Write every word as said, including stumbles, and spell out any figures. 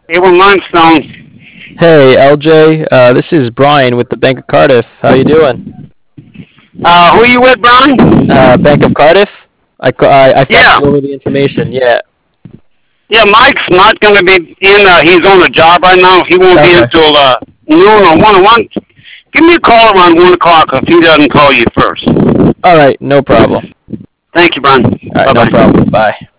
Abel Limestone. Hey, L J. Uh, this is Brian with the Bank of Cardiff. How you doing? Uh, who you with, Uh, Brian? Bank of Cardiff. I, ca- I, I faxed Yeah. you over the information. Yeah. Yeah, Mike's not going to be in. Uh, he's on a job right now. He won't be Okay. until uh, noon or one. One. Give me a call around one o'clock if he doesn't call you first. All right. No problem. Thank you, Brian. All right. Bye No problem. bye. Bye.